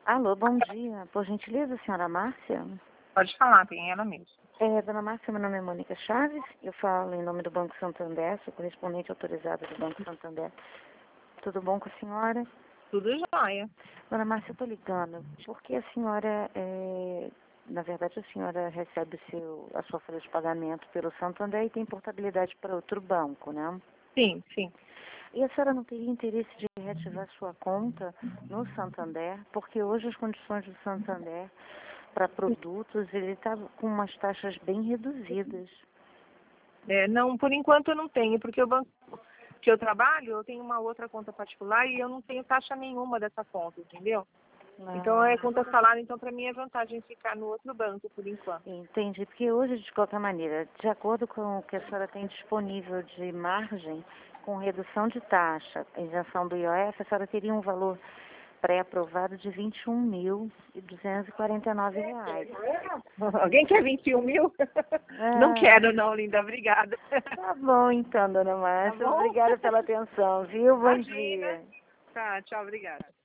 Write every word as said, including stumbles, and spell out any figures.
Alô, bom dia. Por gentileza, senhora Márcia? Pode falar, tem ela mesmo. É, dona Márcia, meu nome é Mônica Chaves. Eu falo em nome do Banco Santander, sou correspondente autorizada do Banco Santander. Tudo bom com a senhora? Tudo jóia. Dona Márcia, eu estou ligando porque a senhora, é, na verdade, a senhora recebe o seu, a sua folha de pagamento pelo Santander e tem portabilidade para outro banco, né? Sim, sim. E a senhora não teria interesse de reativar sua conta no Santander? Porque hoje as condições do Santander para produtos, ele está com umas taxas bem reduzidas. É, não, por enquanto eu não tenho, porque o banco que eu trabalho, eu tenho uma outra conta particular e eu não tenho taxa nenhuma dessa conta, entendeu? Ah, Então é conta salário, então para mim é vantagem ficar no outro banco por enquanto. entendi, porque hoje, de qualquer maneira, de acordo com o que a senhora tem disponível de margem, com redução de taxa, isenção do I O F, a senhora teria um valor pré-aprovado de vinte e um mil duzentos e quarenta e nove reais. Alguém quer vinte e um mil? Ah, Não quero não, linda, obrigada. Tá bom então, dona Márcia. Tá bom? Obrigada pela atenção, viu? Bom Imagina. dia. Tá, tchau, obrigada.